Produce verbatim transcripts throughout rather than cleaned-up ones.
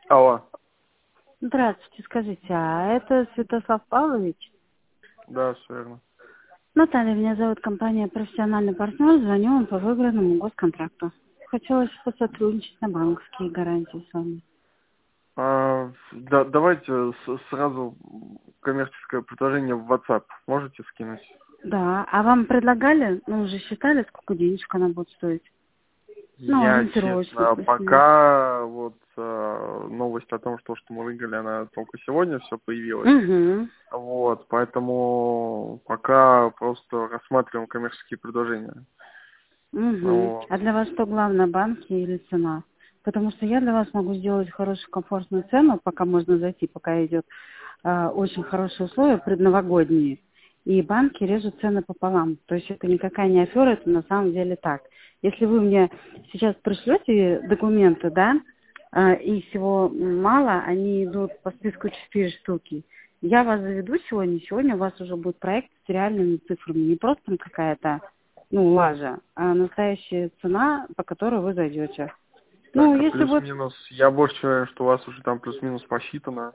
Алло. Здравствуйте, скажите, а это Святослав Павлович? Да, все верно. Наталья, меня зовут, компания «Профессиональный партнер», звоню вам по выигранному госконтракту. Хотелось посотрудничать на банковские гарантии с вами. А, да, давайте с- сразу коммерческое предложение в WhatsApp можете скинуть? Да, а вам предлагали, ну, уже считали, сколько денежек она будет стоить? Ну, Я, ориентировочно честно, плюс-минус. пока вот э, новость о том, что, что мы выиграли, она только сегодня все появилась. Угу, Вот, поэтому пока просто рассматриваем коммерческие предложения. угу. Вот. А для вас что главное, банки или цена? Потому что я для вас могу сделать хорошую, комфортную цену, пока можно зайти, пока идет э, очень хорошие условия предновогодние. И банки режут цены пополам. То есть это никакая не афера, это на самом деле так. Если вы мне сейчас пришлете документы, да, э, и всего мало, они идут по списку четыре штуки. Я вас заведу сегодня, сегодня у вас уже будет проект с реальными цифрами, не просто там какая-то, ну, лажа, а настоящая цена, по которой вы зайдете. Ну, Так, а если вот плюс-минус, я больше уверен, что у вас уже там плюс-минус посчитано.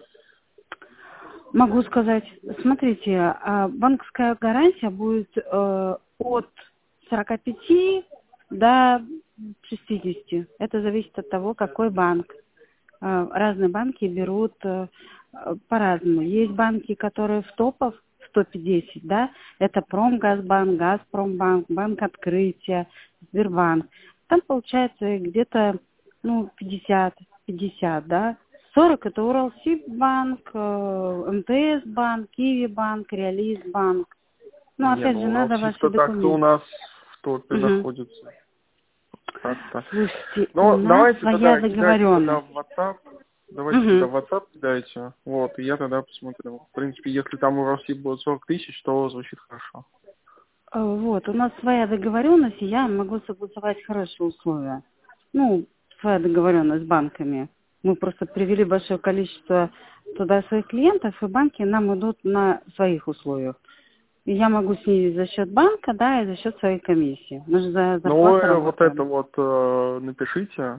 могу сказать, смотрите, а, банковская гарантия будет э, от сорока пяти до шестидесяти. Это зависит от того, какой банк. Э, Разные банки берут э, э, по-разному. Есть банки, которые в топах сто пятьдесят, да, это Промгазбанк, Газпромбанк, Банк Открытия, Сбербанк. Там получается где-то, ну, пятьдесят, пятьдесят, да. сорок это Уралсиббанк, э, МТС банк, Киви банк, Реализ банк. Ну, Не, опять ну же, надо ваши Уралсиб-то так-то у документы. нас в топе Мгм. находится. Так-то. Слушайте, у Ну, нас давайте своя тогда кидайте тогда договоренность. в WhatsApp. Давайте тогда Мгм. в WhatsApp кидайте. Вот, и я тогда посмотрю. В принципе, если там у России будет сорок тысяч, то звучит хорошо. Э, Вот, у нас своя договоренность, и я могу согласовать хорошие условия. Ну, своя договоренность с банками. Мы просто привели большое количество туда своих клиентов, и банки нам идут на своих условиях. И я могу снизить за счет банка, да, и за счет своей комиссии. Мы же за Ну, зарплату вы вот это работаем. вот э, напишите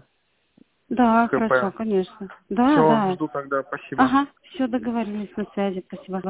Да, в КП. хорошо, конечно. Да, Все, да. жду тогда. Спасибо. Ага, все, договорились, на связи, спасибо.